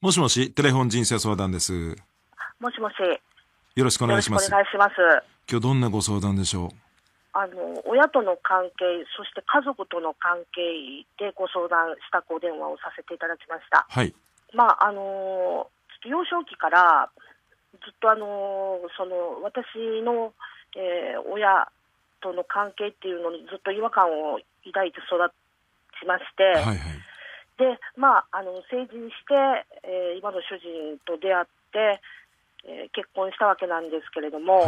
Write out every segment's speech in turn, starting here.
もしもし、テレフォン人生相談です。 もしもし。 よろしくお願いします。 よろしくお願いします。 今日どんなご相談でしょう？ 親との関係、そして家族との関係でご相談したお電話をさせていただきました。 はい。 幼少期からずっと私の、親との関係っていうのにずっと違和感を抱いて育ちまして、 はいはい。 で、成人して、今の主人と出会って、結婚したわけなんですけれども、 はい。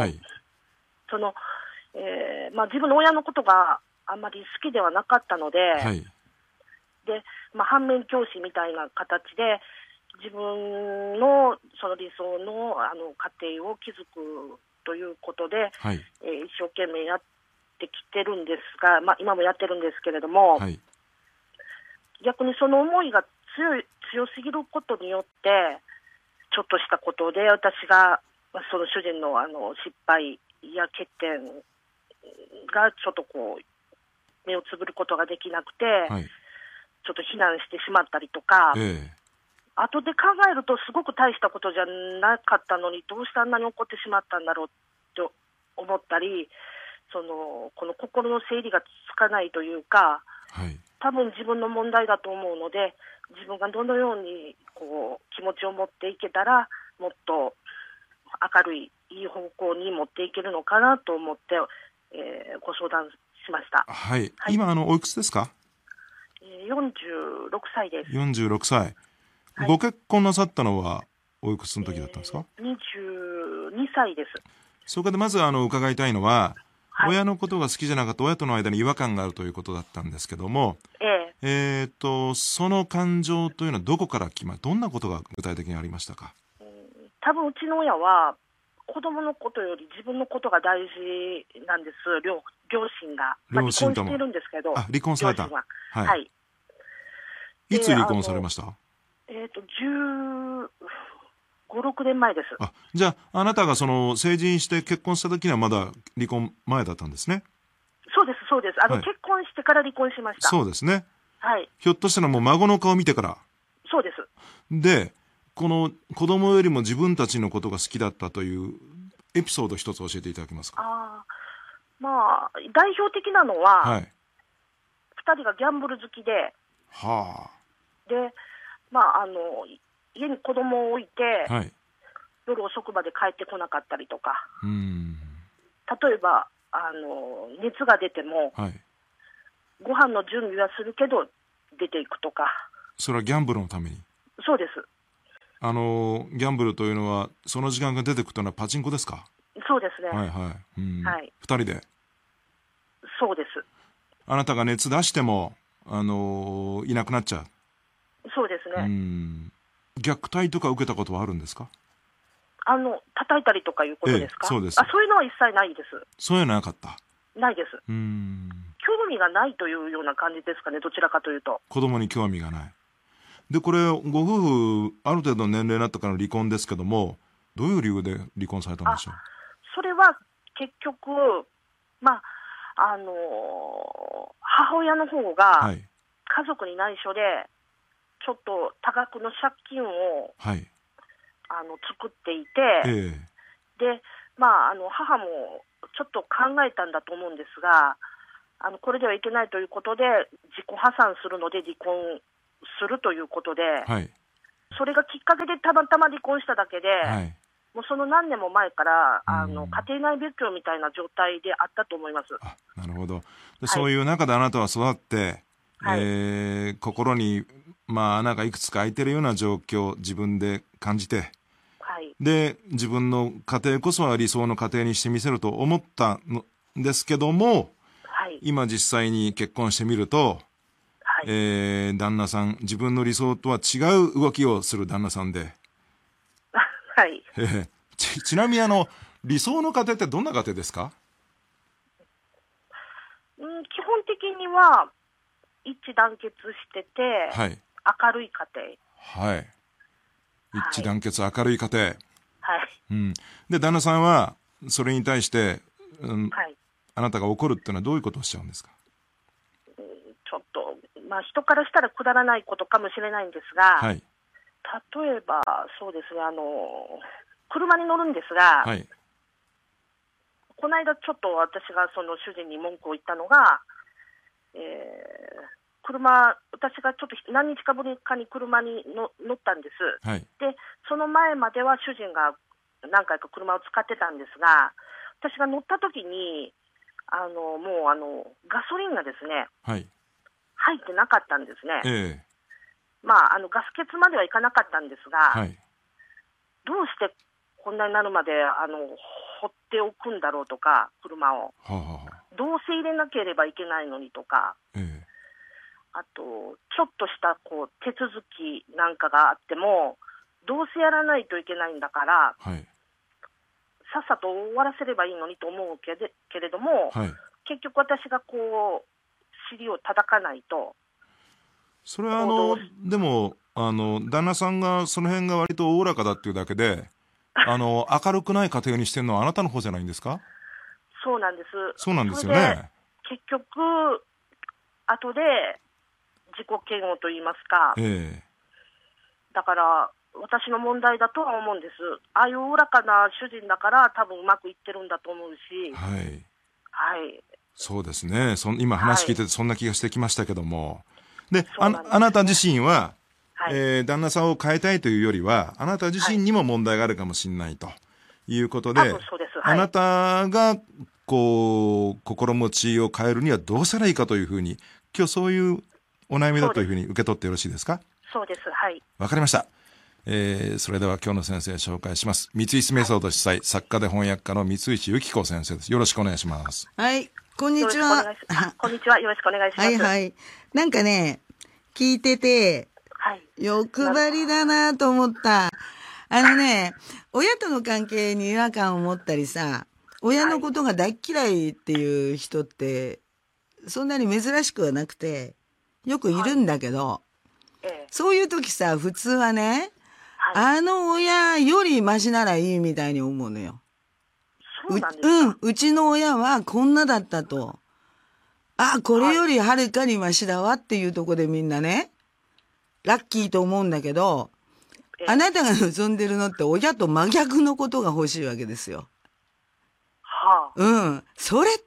自分の親のことがあんまり好きではなかったので、 はい。 で、反面教師みたいな形で自分のその理想の家庭を築くということで、 はい。 一生懸命やってきてるんですが、今もやってるんですけれども、 はい。 逆にその思いが強すぎることによってちょっとしたことで私が、その主人の失敗や欠点がちょっと目をつぶることができなくて、 はい。 ちょっと非難してしまったりとか、 え後で考えるとすごく大したことじゃなかったのにどうしてあんなに怒ってしまったんだろうと思ったり、この心の整理がつかないというか、 はい。 多分自分の問題だと思うので、自分がどのように気持ちを持っていけたらもっと明るいいい方向に持っていけるのかなと思って、ご相談しました。 はい。 はい、 今おいくつですか 46歳です。 ？46歳。 はい、 ご結婚なさったのはおいくつの時だったんですか 22歳です。 そこでまず伺いたいのは、 はい、 親のことが好きじゃなかった、親との間に違和感があるということだったんですけども、その感情というのはどこからどんなことが具体的にありましたか？ 多分うちの親は子供のことより自分のことが大事なんです。両親が、離婚しているんですけど、 離婚された。 両親は、 はい。 はい、 いつ離婚されました？ 15、6年前です。 じゃあ、あなたが成人して結婚した時にはまだ離婚前だったんですね。 そうです、そうです。 はい、 結婚してから離婚しました。 そうですね。 はい。 ひょっとしたらもう孫の顔見てから。 そうです。 で、この子供よりも自分たちのことが好きだったというエピソード一つ教えていただけますか？ 代表的なのは、 はい。 2人がギャンブル好きで、 はで、家に子供を置いて、 あ。はい。 夜遅くまで帰ってこなかったりとか、 例例えば熱が出ても、 はい。 ご飯の準備はするけど出ていくとか。 それはギャンブルのために？ そうです。 ギャンブルというのはその時間が出てくるというのはパチンコですか？ そうですね。 はいはい。 はい。 2人で？ そうです。 あなたが熱出してもいなくなっちゃう？ そうですね。 虐待とか受けたことはあるんですか？ 叩いたりとかいうことですか？ そうです。 そういうのは一切ないです。 そういうのはなかった？ ないです。興味がないというような感じですかね、どちらかというと。 子供に興味がない。で、これ、ご夫婦、ある程度の年齢になったから離婚ですけども、どういう理由で離婚されたんでしょう？ それは結局、母親の方がはい。 家族に内緒で、ちょっと多額の借金を、 はい。 作っていて、で、母もちょっと考えたんだと思うんですが、これではいけないということで自己破産するので離婚するということで、 はい。 それがきっかけでたまたま離婚しただけで、 はい。 もうその何年も前から家庭内別居みたいな状態であったと思います。 なるほど。で、そういう中であなたは育って、心に穴がいくつか開いてるような状況を自分で感じて、で、自分の家庭こそは理想の家庭にしてみせると思ったんですけども、今実際に結婚してみると、旦那さん、自分の理想とは違う動きをする旦那さんで、 はい。 ちなみに理想の家庭ってどんな家庭ですか？ 基本的には一致団結してて、 はい。 明るい家庭。 はい。一致団結、明るい家庭。 はい。 で、旦那さんはそれに対して、 はい。 あなたが怒るっていうのはどういうことをしちゃうんですか？ ちょっと、人からしたらくだらないことかもしれないんですが、 はい。 例えば、そうですね、車に乗るんですが、 はい。 この間ちょっと私がその主人に文句を言ったのが、私がちょっと何日かぶりかに車に乗ったんです。 はい。 で、その前までは主人が何回か車を使ってたんですが、私が乗った時に、もうガソリンがですね、 はい。 入ってなかったんですね。 ええ。 ガス欠まではいかなかったんですが、 はい。 どうしてこんなになるまで放っておくんだろうとか、車を。 はあ、はあ、 どうせ入れなければいけないのにとか、 ええ。 あと、ちょっとした手続きなんかがあっても、どうせやらないといけないんだから、 はい。 さっさと終わらせればいいのにと思うけれども、 はい。 結局私が尻を叩かないと。 それはでも、旦那さんがその辺が割とおおらかだっていうだけで、明るくない家庭にしてるのはあなたの方じゃないんですか？ そうなんです。 そうなんですよそれでね。 結局、後で自己嫌悪と言いますか、 ええ。 だから私の問題だとは思うんです。ああいうおおらかな主人だから多分うまくいってるんだと思うし、 はい。 はい。 そうですね。今話聞いててそんな気がしてきましたけども。で、 そうなんですね。 あなた自身は、 はい。 旦那さんを変えたいというよりは、あなた自身にも問題があるかもしれないということで、 多分そうです。はい。 あなたが、心持ちを変えるにはどうしたらいいかというふうに、今日そういうお悩みだというふうに受け取ってよろしいですか？ そうです。はい。 わかりました。それでは今日の先生を紹介します。三石メソッド主催、作家で翻訳家の三石由紀子先生です。よろしくお願いします。 はい。こんにちは。 こんにちは。よろしくお願いします。 はいはい。なんかね、聞いてて、 はい。 欲張りだなと思った。親との関係に違和感を持ったりさ、親のことが大嫌いっていう人って、そんなに珍しくはなくて、よくいるんだけど、そういう時さ、普通はね、あの親よりマシならいいみたいに思うのよ。 そうなんですか？ うちの親はこんなだったと。これよりはるかにマシだわっていうとこでみんなね、ラッキーと思うんだけど、あなたが望んでるのって親と真逆のことが欲しいわけですよ。 はあ。 それって、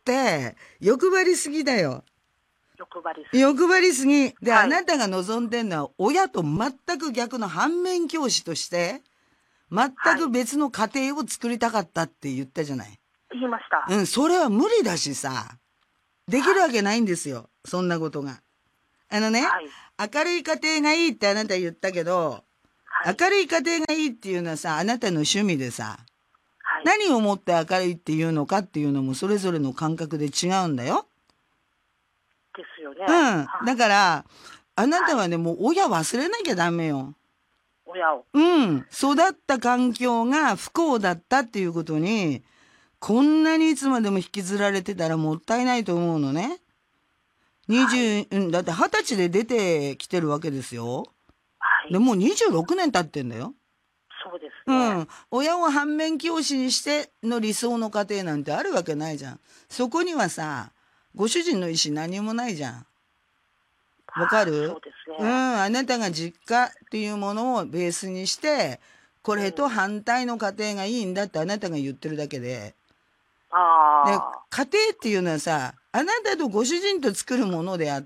欲張りすぎだよ。 欲張りすぎ。 欲張りすぎ。で、あなたが望んでるのは、親と全く逆の反面教師として、全く別の家庭を作りたかったって言ったじゃない。 言いました。 それは無理だしさ、できるわけないんですよ。そんなことが。明るい家庭がいいってあなた言ったけど、明るい家庭がいいっていうのはさ、あなたの趣味でさ、何をもって明るいっていうのかっていうのもそれぞれの感覚で違うんだよ。 ですよね。 だから、あなたはね、もう親忘れなきゃダメよ。 親を。 育った環境が不幸だったっていうことに、こんなにいつまでも引きずられてたらもったいないと思うのね。だって20歳で出てきてるわけですよ。でもう26年経ってんだよ。 そうですね。 親を反面教師にしての理想の家庭なんてあるわけないじゃん。そこにはさ、ご主人の意思何もないじゃん。わかる？ そうですね。 あなたが実家っていうものをベースにして、これと反対の家庭がいいんだってあなたが言ってるだけで。で、家庭っていうのはさ、あなたとご主人と作るものであって、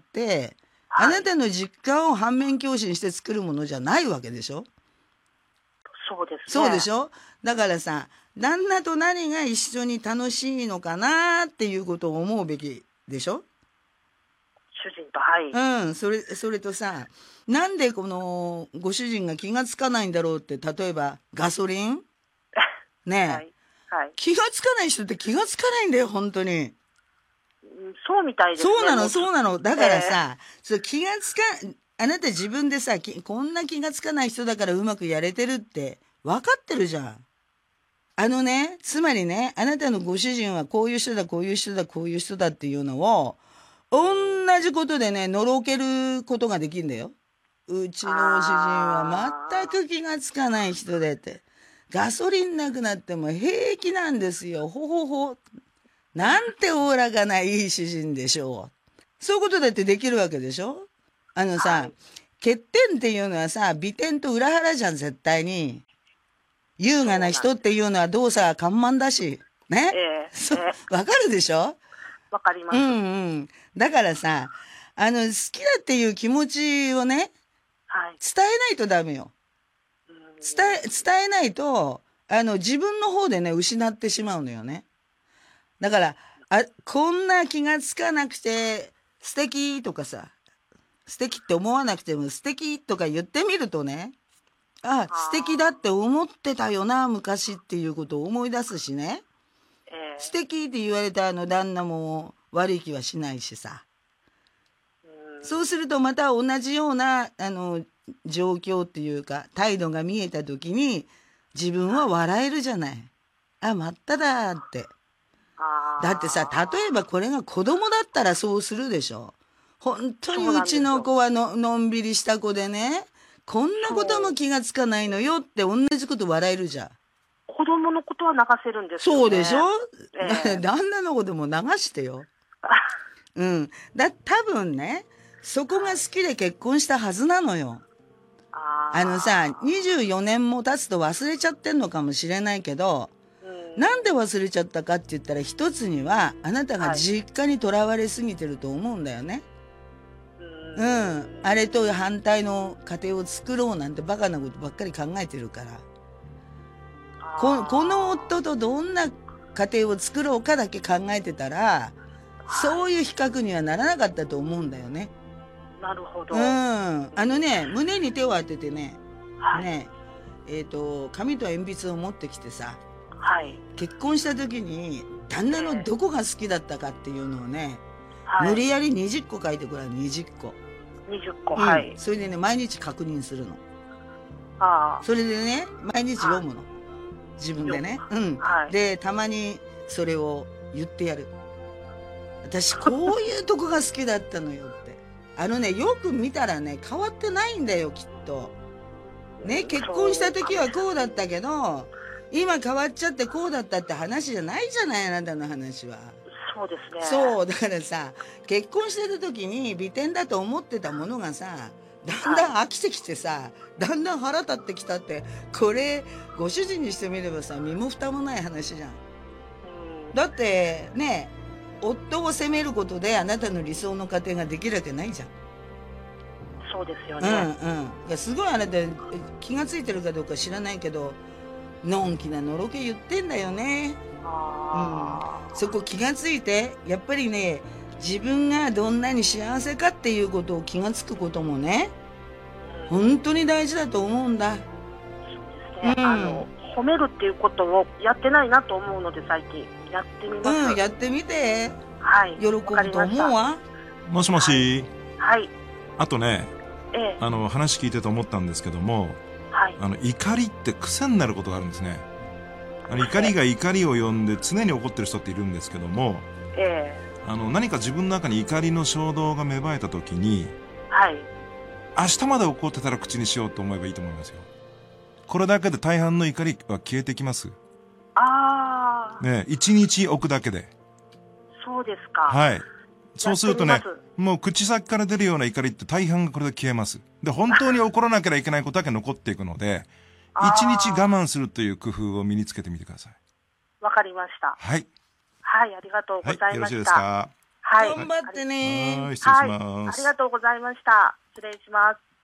あなたの実家を反面教師にして作るものじゃないわけでしょ？ そうですね。 そうでしょ？だからさ、旦那と何が一緒に楽しいのかなっていうことを思うべきでしょ？ 主人と、 それとさ、なんでこのご主人が気がつかないんだろうって、例えばガソリンねえ、気がつかない人って気がつかないんだよ、本当に。 そうみたいですね。 そうなの。だからさ、あなた自分でさ、こんな気がつかない人だからうまくやれてるって分かってるじゃん。つまりね、あなたのご主人はこういう人だ、こういう人だ、こういう人だっていうのを、同じことでね、のろけることができるんだよ。うちのご主人は全く気がつかない人でって。ガソリンなくなっても平気なんですよ。ほほほ。なんておおらかないい主人でしょう。そういうことだってできるわけでしょ？ 欠点っていうのはさ、美点と裏腹じゃん、絶対に。優雅な人っていうのは動作が緩慢だし。ね。わかるでしょ？ わかります。 うんうん。だからさ、好きだっていう気持ちをね、 はい、 伝えないとダメよ。伝えないと、自分の方でね、失ってしまうのよね。だから、こんな気がつかなくて、素敵とかさ、素敵って思わなくても素敵とか言ってみるとね、素敵だって思ってたよな、昔っていうことを思い出すしね。素敵って言われた旦那も悪い気はしないしさ。そうするとまた同じような、状況っていうか、態度が見えた時に、自分は笑えるじゃない。まっただって。だってさ、例えばこれが子供だったらそうするでしょ。本当にうちの子はのんびりした子でね、こんなことも気がつかないのよって同じこと笑えるじゃん。 子供のことは流せるんですよね。 そうでしょ、旦那のことも流してよ。うん。多分ね、そこが好きで結婚したはずなのよ。さ、24年も経つと忘れちゃってんのかもしれないけど、なんで忘れちゃったかって言ったら、一つにはあなたが実家にとらわれすぎてると思うんだよね。あれと反対の家庭を作ろうなんてバカなことばっかり考えてるから。この夫とどんな家庭を作ろうかだけ考えてたら、そういう比較にはならなかったと思うんだよね。 なるほど。 胸に手を当ててね、紙と鉛筆を持ってきてさ、結婚した時に旦那のどこが好きだったかっていうのをね、無理やり20個書いてくれ、20個。 20個、はい。 それでね、毎日確認するの。それでね、毎日読むの。自分でね。で、たまにそれを言ってやる。私、こういうとこが好きだったのよって。よく見たらね、変わってないんだよ、きっと。ね、結婚した時はこうだったけど、今変わっちゃってこうだったって話じゃないじゃない、あなたの話は。 そうですね。 そう、だからさ、結婚してた時に美点だと思ってたものがさ、だんだん飽きてきてさ、だんだん腹立ってきたって、これ、ご主人にしてみればさ、身も蓋もない話じゃん。だってね、夫を責めることであなたの理想の家庭ができるわけないじゃん。 そうですよね。 いや、すごいあなた気がついてるかどうか知らないけど、のんきなのろけ言ってんだよね。そこ気がついて、やっぱりね、自分がどんなに幸せかっていうことを気がつくこともね、本当に大事だと思うんだ。 そうですね。褒めるっていうことをやってないなと思うので、最近やってみます。 やってみて。喜ぶと思うわ。 もしもし。 はい。 あとね、話聞いてて思ったんですけども、怒りって癖になることがあるんですね。怒りが怒りを呼んで常に怒ってる人っているんですけども、何か自分の中に怒りの衝動が芽生えた時に、明日まで怒ってたら口にしようと思えばいいと思いますよ。これだけで大半の怒りは消えてきます。1日置くだけで。 そうですか。 はい。そうするとね、もう口先から出るような怒りって大半がこれで消えます。で、本当に怒らなきゃいけないことだけ残っていくので、1日我慢するという工夫を身につけてみてください。 わかりました。 はい。 はい、ありがとうございました。 よろしいですか？ はい。頑張ってね。 失礼します。 ありがとうございました。失礼します。